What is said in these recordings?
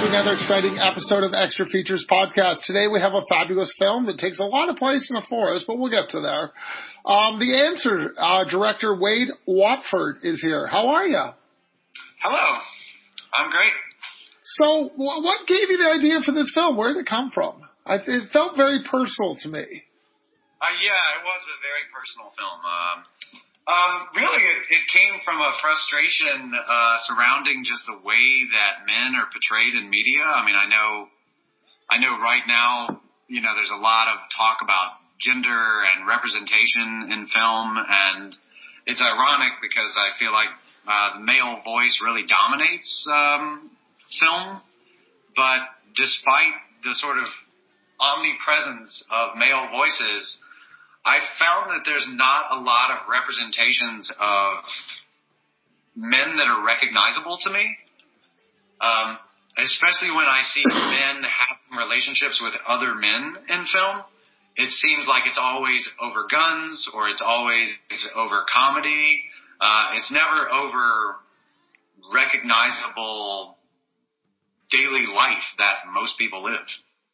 to another exciting episode of Extra Features Podcast. Today we have a fabulous film that takes a lot of place in a forest, but we'll get to there. The Answer director Wade Watford is here. How are you? Hello. I'm great. So, what gave you the idea for this film? Where did it come from? It felt very personal to me. Yeah, it was a very personal film. Really, it came from a frustration surrounding just the way that men are portrayed in media. I mean, I know right now, there's a lot of talk about gender and representation in film, and it's ironic because I feel like the male voice really dominates film. But despite the sort of omnipresence of male voices, I found that there's not a lot of representations of men that are recognizable to me, especially when I see men having relationships with other men in film. It seems like it's always over guns or it's always over comedy. It's never over recognizable daily life that most people live.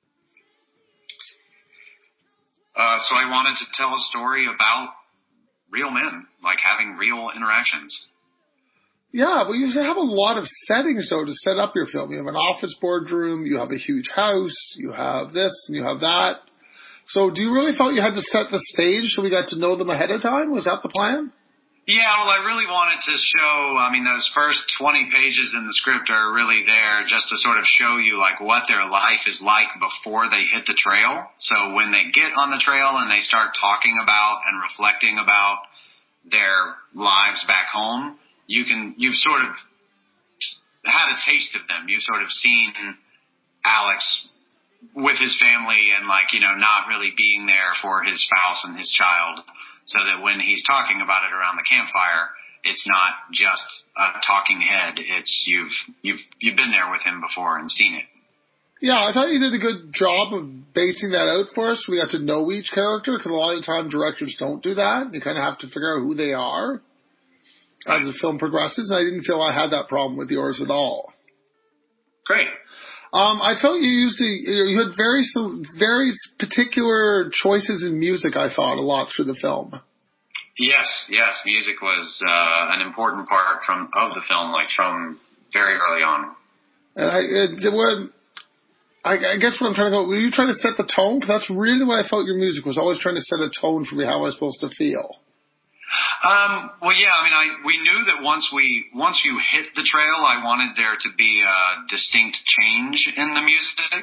So I wanted to tell a story about real men, like having real interactions. Yeah, well, you have a lot of settings, though, to set up your film. You have an office boardroom, you have a huge house, you have this, and you have that. So do you really felt you had to set the stage so we got to know them ahead of time? Was that the plan? Yeah, well, I really wanted to show, those first 20 pages in the script are really there just to sort of show you, like, what their life is like before they hit the trail. So when they get on the trail and they start talking about and reflecting about their lives back home, you've sort of had a taste of them. You've sort of seen Alex with his family and, not really being there for his spouse and his child. So that when he's talking about it around the campfire, it's not just a talking head. It's you've been there with him before and seen it. Yeah, I thought you did a good job of basing that out for us. We got to know each character because a lot of the time directors don't do that. You kind of have to figure out who they are as the film progresses. And I didn't feel I had that problem with yours at all. Great. I felt you had very particular choices in music, I thought, a lot through the film. Yes. Music was an important part of the film, from very early on. And I guess what I'm trying to go, were you trying to set the tone? Because that's really what I felt your music was, always trying to set a tone for me, how I was supposed to feel. Well, yeah, we knew that once you hit the trail, I wanted there to be a distinct change in the music.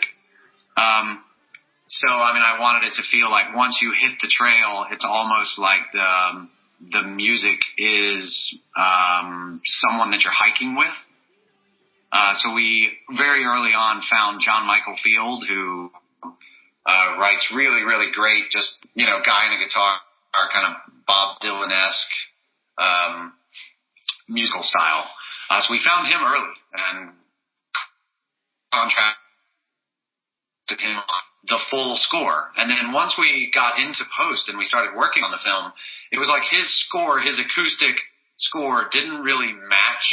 So, I wanted it to feel like once you hit the trail, it's almost like the music is someone that you're hiking with. So we very early on found John Michael Field, who writes really, really great, just, guy in a guitar, kind of Bob Dylan-esque musical style. So we found him early and contracted him on the full score. And then once we got into post and we started working on the film, it was like his acoustic score didn't really match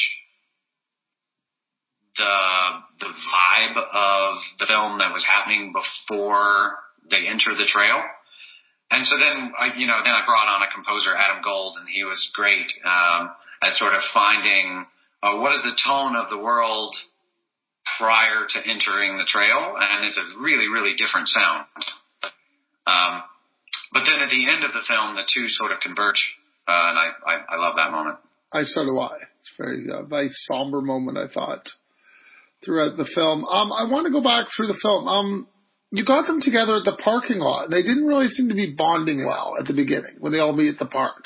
the vibe of the film that was happening before they entered the trail. And so then I brought on a composer, Adam Gold, and he was great at sort of finding what is the tone of the world prior to entering the trail, and it's a really, really different sound. But then at the end of the film, the two sort of converge, and I love that moment. So do I. It's a very somber moment, I thought, throughout the film. I want to go back through the film. You got them together at the parking lot. They didn't really seem to be bonding well at the beginning when they all meet at the park.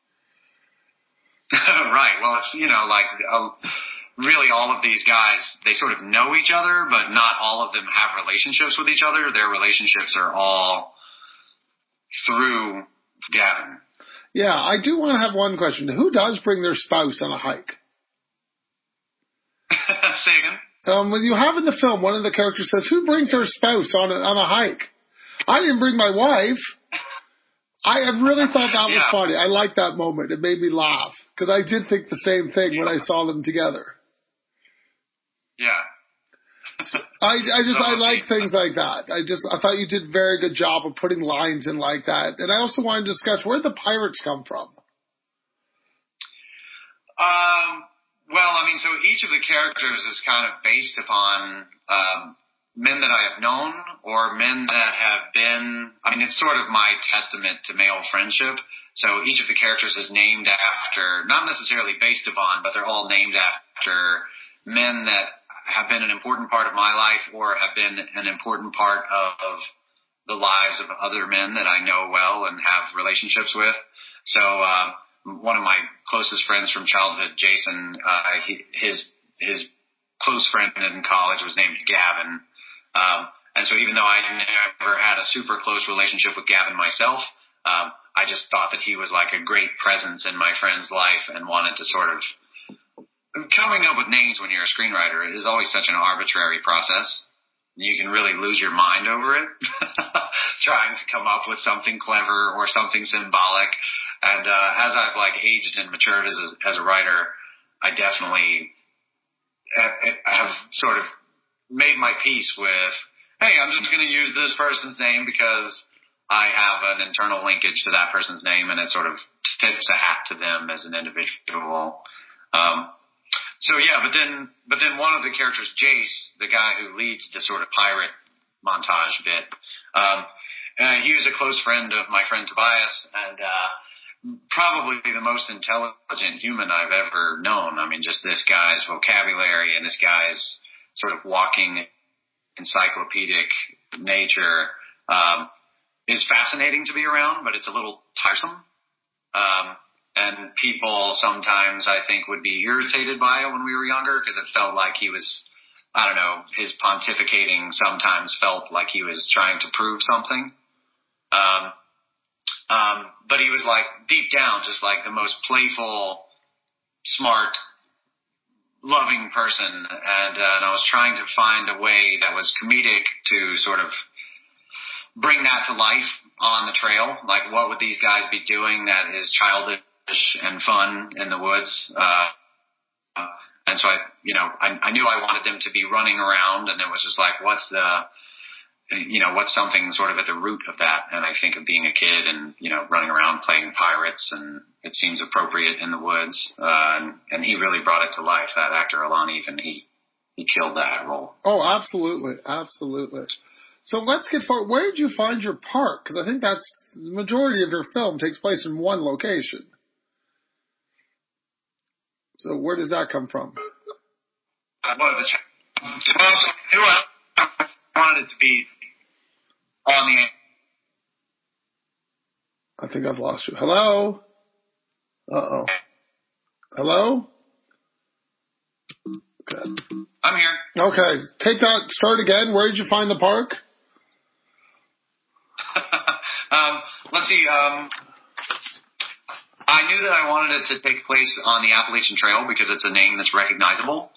Right. Well, it's, really all of these guys, they sort of know each other, but not all of them have relationships with each other. Their relationships are all through Gavin. Yeah, I do want to have one question. Who does bring their spouse on a hike? Say again? When you have in the film, one of the characters says, who brings their spouse on a hike? I didn't bring my wife. I really thought that was funny. I liked that moment. It made me laugh because I did think the same thing when I saw them together. Yeah. I like things like that. I thought you did a very good job of putting lines in like that. And I also wanted to discuss, where did the pirates come from? Well, I mean, so each of the characters is kind of based upon men that I have known or men that have been, I mean, it's sort of my testament to male friendship. So each of the characters is named after, not necessarily based upon, but they're all named after men that have been an important part of my life or have been an important part of the lives of other men that I know well and have relationships with. So, one of my closest friends from childhood, Jason, his close friend in college was named Gavin. And so even though I never had a super close relationship with Gavin myself, I just thought that he was like a great presence in my friend's life and wanted to sort of, coming up with names when you're a screenwriter is always such an arbitrary process. You can really lose your mind over it, trying to come up with something clever or something symbolic. And as I've like aged and matured as a writer, I definitely have sort of made my peace with, hey, I'm just going to use this person's name because I have an internal linkage to that person's name, and it sort of tips a hat to them as an individual. So yeah, but then one of the characters, Jace, the guy who leads the sort of pirate montage bit, he was a close friend of my friend Tobias, and probably the most intelligent human I've ever known. I mean, just this guy's vocabulary and this guy's sort of walking encyclopedic nature is fascinating to be around, but it's a little tiresome. And people sometimes, I think, would be irritated by it when we were younger because it felt like he was, I don't know, his pontificating sometimes felt like he was trying to prove something. But he was like deep down, just like the most playful, smart, loving person. And I was trying to find a way that was comedic to sort of bring that to life on the trail. Like, what would these guys be doing that is childish and fun in the woods? And so I knew I wanted them to be running around, and it was just like, what's something sort of at the root of that? And I think of being a kid and, running around playing pirates, and it seems appropriate in the woods. And he really brought it to life, that actor, Alani, and he killed that role. Oh, absolutely. Absolutely. So let's get forward. Where did you find your park? Because I think that's the majority of your film takes place in one location. So where does that come from? One of the I wanted it to be on the... I think I've lost you. Hello? Uh-oh. Hello? Good. I'm here. Okay. Take that. Start again. Where did you find the park? Let's see. I knew that I wanted it to take place on the Appalachian Trail because it's a name that's recognizable.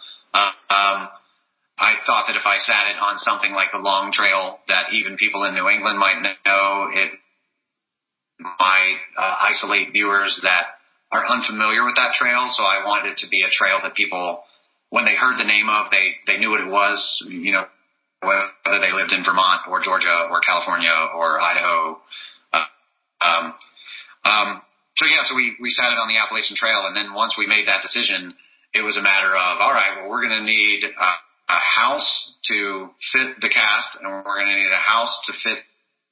I thought that if I sat it on something like the Long Trail that even people in New England might know, it might isolate viewers that are unfamiliar with that trail. So I wanted it to be a trail that people, when they heard the name of, they knew what it was, whether they lived in Vermont or Georgia or California or Idaho. So we sat it on the Appalachian Trail, and then once we made that decision, it was a matter of, all right, well, we're going to need a house to fit the cast, and we're going to need a house to fit.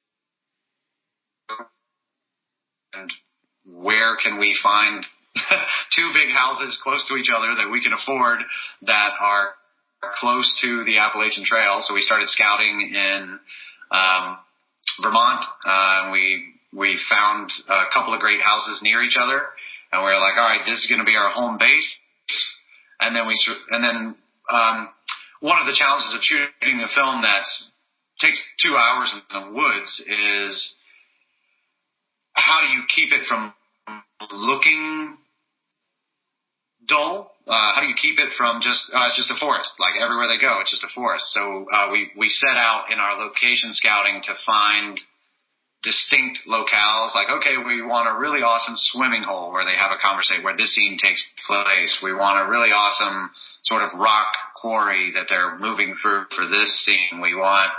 And where can we find two big houses close to each other that we can afford that are close to the Appalachian Trail? So we started scouting in Vermont. We found a couple of great houses near each other, and we were like, all right, this is going to be our home base. And then one of the challenges of shooting a film that takes 2 hours in the woods is, how do you keep it from looking dull? How do you keep it from it's just a forest? Like, everywhere they go, it's just a forest. So we set out in our location scouting to find distinct locales. Like, okay, we want a really awesome swimming hole where they have a conversation, where this scene takes place. We want a really awesome sort of rock quarry that they're moving through for this scene. We want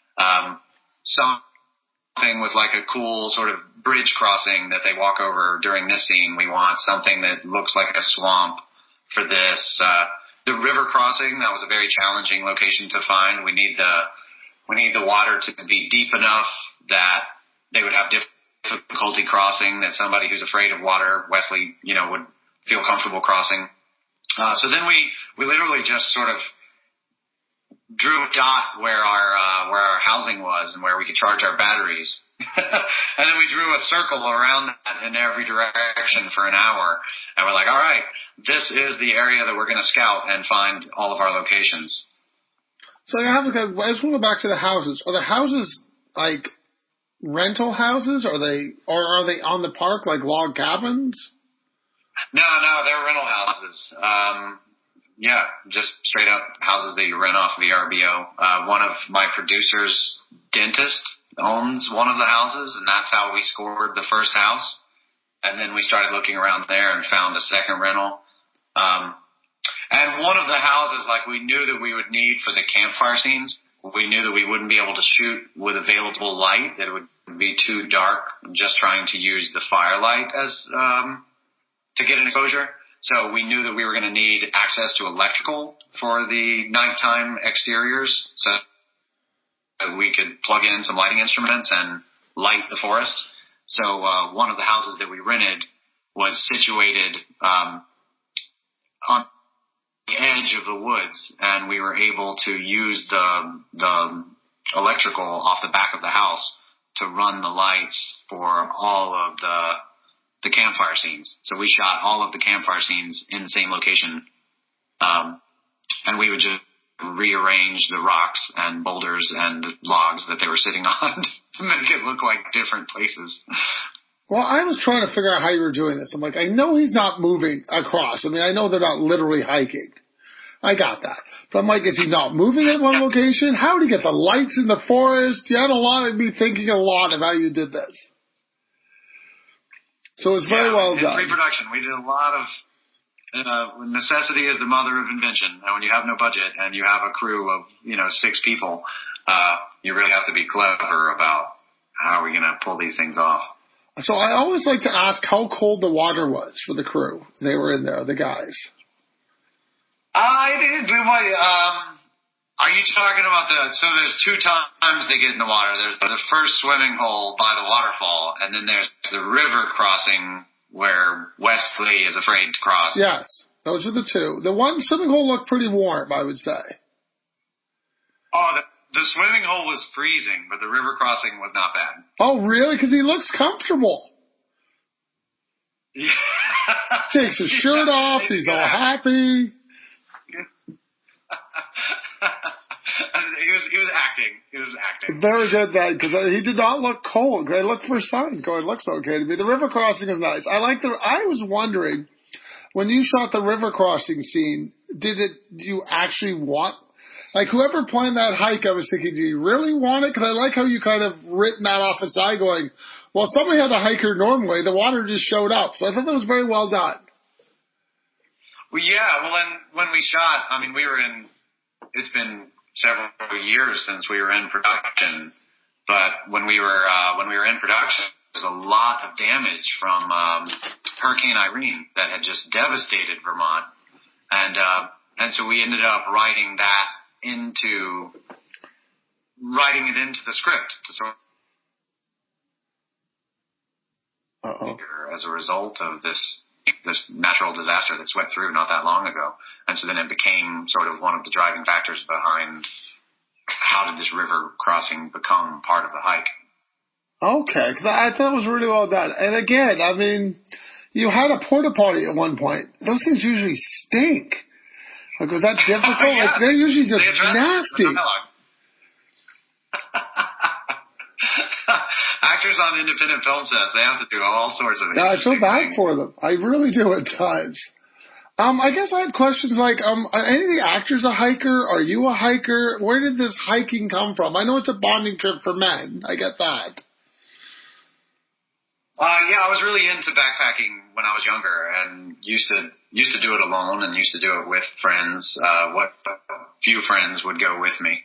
something with like a cool sort of bridge crossing that they walk over during this scene. We want something that looks like a swamp for this. The river crossing, that was a very challenging location to find. We need the water to be deep enough that they would have difficulty crossing, that somebody who's afraid of water, Wesley, would feel comfortable crossing. So then we literally just sort of drew a dot where our housing was and where we could charge our batteries. And then we drew a circle around that in every direction for an hour. And we're like, all right, this is the area that we're going to scout and find all of our locations. So I just want to go back to the houses. Are the houses like rental houses? Or are they on the park like log cabins? No, they're rental houses. Yeah, just straight up houses that you rent off VRBO. One of my producers' dentist owns one of the houses, and that's how we scored the first house. And then we started looking around there and found a second rental. And one of the houses, like, we knew that we would need for the campfire scenes. We knew that we wouldn't be able to shoot with available light, that it would be too dark, just trying to use the firelight as to get an exposure. So we knew that we were going to need access to electrical for the nighttime exteriors, so that we could plug in some lighting instruments and light the forest. So one of the houses that we rented was situated on the edge of the woods, and we were able to use the electrical off the back of the house to run the lights for all of the campfire scenes. So we shot all of the campfire scenes in the same location, and we would just rearrange the rocks and boulders and logs that they were sitting on to make it look like different places. Well, I was trying to figure out how you were doing this. I'm like, I know he's not moving across. I mean, I know they're not literally hiking. I got that. But I'm like, is he not moving at one location? How did he get the lights in the forest? You had a lot of me thinking a lot of how you did this. So it's very well done. Pre-production. We did a lot of necessity is the mother of invention. And when you have no budget and you have a crew of 6 people, you really have to be clever about how are we going to pull these things off. So I always like to ask how cold the water was for the crew. They were in there, the guys. I did. Are you talking about so there's 2 times they get in the water. There's the first swimming hole by the waterfall, and then there's the river crossing where Wesley is afraid to cross. Yes, those are the 2. The one swimming hole looked pretty warm, I would say. Oh, the swimming hole was freezing, but the river crossing was not bad. Oh, really? Because he looks comfortable. Yeah. Takes his shirt off. He's all happy. He was acting. Very good, then, because he did not look cold. I looked for signs going, looks okay to me. The river crossing is nice. I was wondering, when you shot the river crossing scene, do you actually want, like, whoever planned that hike, I was thinking, do you really want it? Because I like how you kind of written that off aside going, well, somebody had a hiker normally, the water just showed up. So I thought that was very well done. Well, yeah, when we shot, I mean, it's been several years since we were in production, but when we were in production, there was a lot of damage from Hurricane Irene that had just devastated Vermont, and so we ended up writing it into the script to sort of as a result of this natural disaster that swept through not that long ago. And so then it became sort of one of the driving factors behind how did this river crossing become part of the hike. Okay, because I thought it was really well done. And again, I mean, you had a porta potty at one point. Those things usually stink. Like, was that difficult? Yeah. Like, they're usually just nasty. Actors on independent film sets, they have to do all sorts of things. Yeah, I feel bad for them. I really do at times. I guess I had questions like, are any of the actors a hiker? Are you a hiker? Where did this hiking come from? I know it's a bonding trip for men. I get that. Yeah, I was really into backpacking when I was younger, and used to do it alone, and used to do it with friends. What few friends would go with me,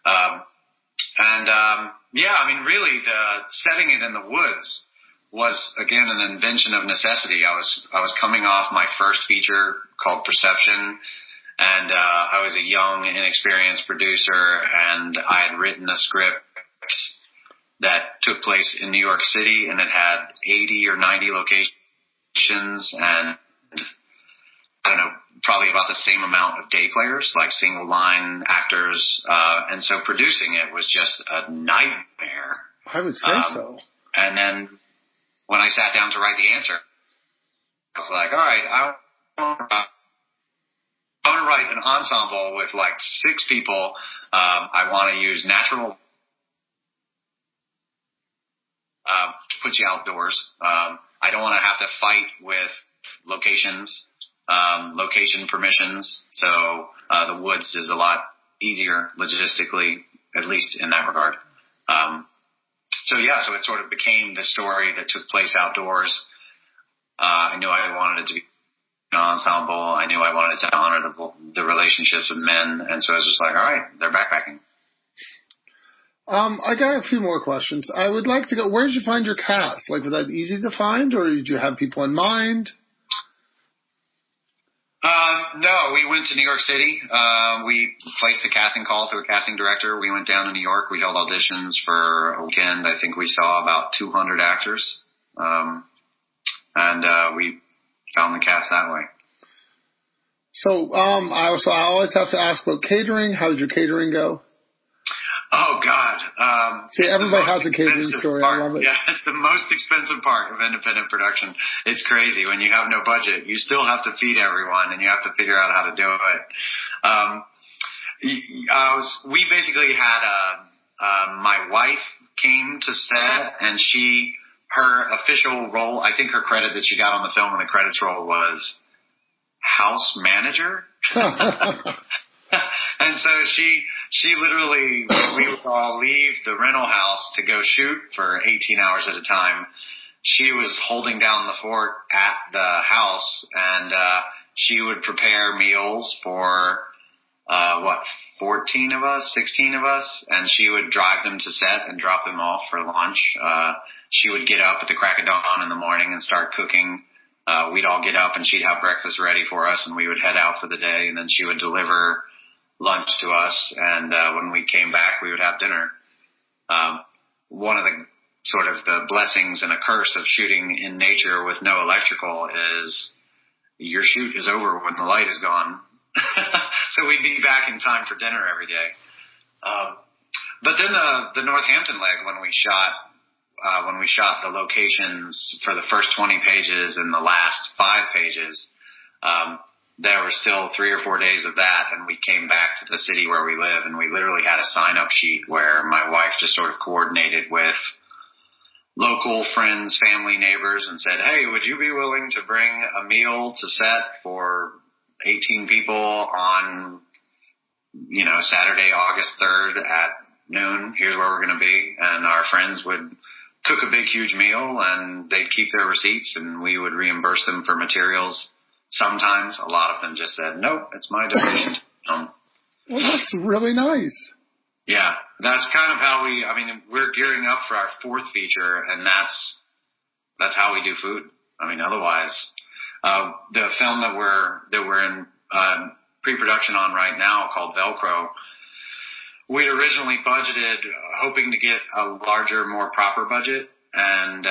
yeah, I mean, really, the setting it in the woods was again an invention of necessity. I was coming off my first feature called Perception, and I was a young, inexperienced producer, and I had written a script that took place in New York City, and it had 80 or 90 locations, and I don't know, probably about the same amount of day players, like single line actors, and so producing it was just a nightmare. I would say so. And then when I sat down to write the answer, I was like, all right, I want to write an ensemble with like 6 people. I want to use natural to put you outdoors. I don't want to have to fight with location permissions. So the woods is a lot easier logistically, at least in that regard. So it sort of became the story that took place outdoors. I knew I wanted it to be an ensemble. I knew I wanted to honor the relationships with men. And so I was just like, all right, they're backpacking. I got a few more questions. I would like to go, where did you find your cast? Like, was that easy to find, or did you have people in mind? No, we went to New York City. We placed a casting call through a casting director. We went down to New York. We held auditions for a weekend. I think we saw about 200 actors. We found the cast that way. So, I always have to ask about catering. How did your catering go? Oh, God. See, everybody has a catering story. Part. I love it. Yeah, it's the most expensive part of independent production. It's crazy. When you have no budget, you still have to feed everyone, and you have to figure out how to do it. We basically had my wife came to set, and her official role, I think her credit that she got on the film in the credits roll was house manager. And so she literally, we would all leave the rental house to go shoot for 18 hours at a time. She was holding down the fort at the house, and she would prepare meals for 14 of us, 16 of us, and she would drive them to set and drop them off for lunch. She would get up at the crack of dawn in the morning and start cooking. We'd all get up, and she'd have breakfast ready for us, and we would head out for the day, and then she would deliver lunch to us, and when we came back, we would have dinner. One of the sort of the blessings and a curse of shooting in nature with no electrical is your shoot is over when the light is gone. So we'd be back in time for dinner every day. But then the Northampton leg, when we shot the locations for the first 20 pages and the last 5 pages, there were still 3 or 4 days of that, and we came back to the city where we live, and we literally had a sign-up sheet where my wife just sort of coordinated with local friends, family, neighbors, and said, hey, would you be willing to bring a meal to set for 18 people on, Saturday, August 3rd at noon? Here's where we're going to be. And our friends would cook a big, huge meal, and they'd keep their receipts, and we would reimburse them for materials. Sometimes a lot of them just said, nope, it's my donation. Well, that's really nice. Yeah, that's kind of how we're gearing up for our 4th feature, and that's how we do food. Otherwise, the film that we're in pre-production on right now called Velcro, we'd originally budgeted hoping to get a larger, more proper budget, and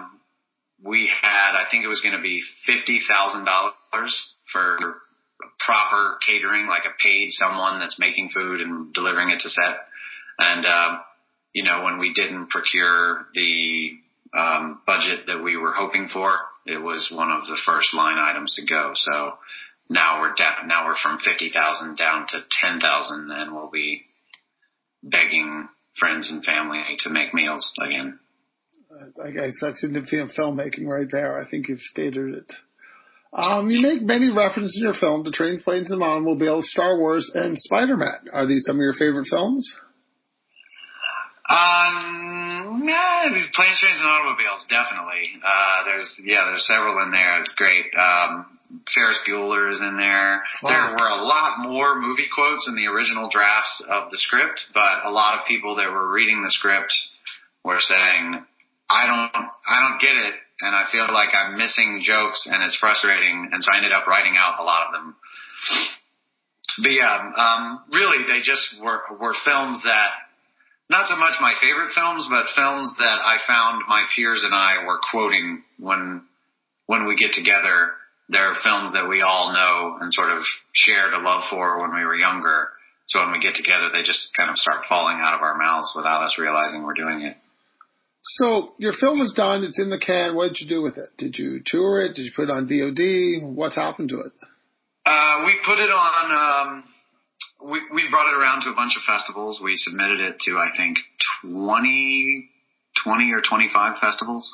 we had, I think it was going to be $50,000 for proper catering, like a paid someone that's making food and delivering it to set. And, when we didn't procure the budget that we were hoping for, it was one of the first line items to go. So now we're from 50,000 down to 10,000, and we'll be begging friends and family to make meals again. I guess that's significant filmmaking right there. I think you've stated it. You make many references in your film to trains, planes, and automobiles, Star Wars, and Spider-Man. Are these some of your favorite films? Planes, Trains, and Automobiles, definitely. There's several in there. It's great. Ferris Bueller is in there. Wow. There were a lot more movie quotes in the original drafts of the script, but a lot of people that were reading the script were saying, I don't get it, and I feel like I'm missing jokes, and it's frustrating, and so I ended up writing out a lot of them. But really, they just were films that, not so much my favorite films, but films that I found my peers and I were quoting when we get together. They're films that we all know and sort of shared a love for when we were younger. So when we get together, they just kind of start falling out of our mouths without us realizing we're doing it. So your film is done. It's in the can. What did you do with it? Did you tour it? Did you put it on VOD? What's happened to it? We put it on, we brought it around to a bunch of festivals. We submitted it to, I think, 20 or 25 festivals.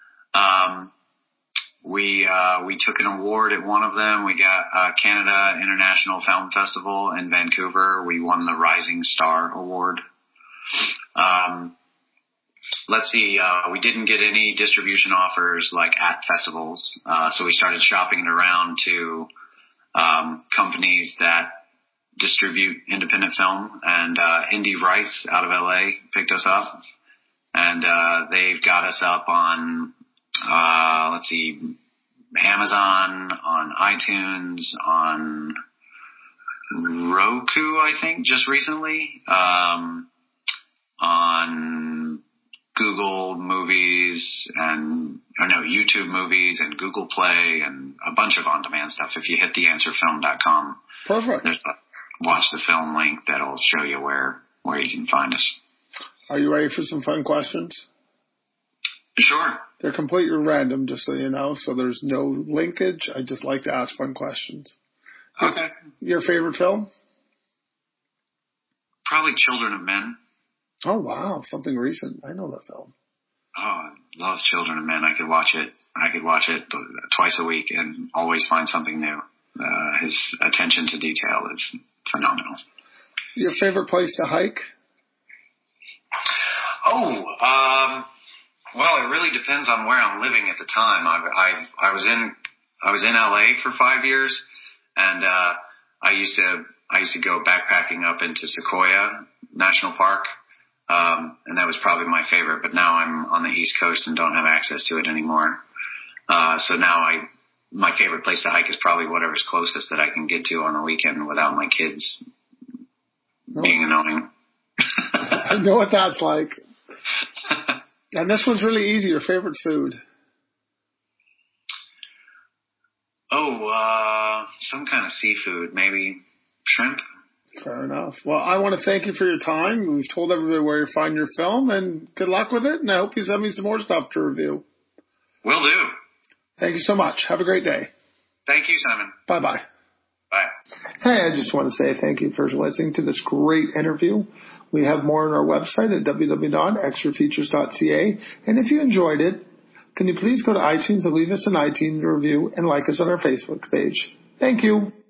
We took an award at one of them. We got Canada International Film Festival in Vancouver. We won the Rising Star Award. Let's see, we didn't get any distribution offers like at festivals. So we started shopping it around to companies that distribute independent film, and Indie Rights out of LA picked us up, and they've got us up on Amazon, on iTunes, on Roku, I think, just recently, on Google Movies YouTube Movies and Google Play and a bunch of on-demand stuff. If you hit theanswerfilm.com, perfect. There's a watch the film link that'll show you where you can find us. Are you ready for some fun questions? Sure. They're completely random, just so you know, so there's no linkage. I just like to ask fun questions. Okay. Your favorite film? Probably Children of Men. Oh, wow. Something recent. I know that film. Oh, I love Children of Men. I could watch it twice a week and always find something new. His attention to detail is phenomenal. Your favorite place to hike? Well, it really depends on where I'm living at the time. I was in LA for 5 years, and I used to go backpacking up into Sequoia National Park, and that was probably my favorite. But now I'm on the East Coast and don't have access to it anymore. So now my favorite place to hike is probably whatever's closest that I can get to on the weekend without my kids being annoying. I know what that's like. And this one's really easy. Your favorite food? Some kind of seafood, maybe shrimp. Fair enough. Well, I want to thank you for your time. We've told everybody where you find your film, and good luck with it. And I hope you send me some more stuff to review. Will do. Thank you so much. Have a great day. Thank you, Simon. Bye-bye. Bye. Hey, I just want to say thank you for listening to this great interview. We have more on our website at www.extrafeatures.ca. And if you enjoyed it, can you please go to iTunes and leave us an iTunes review and like us on our Facebook page. Thank you.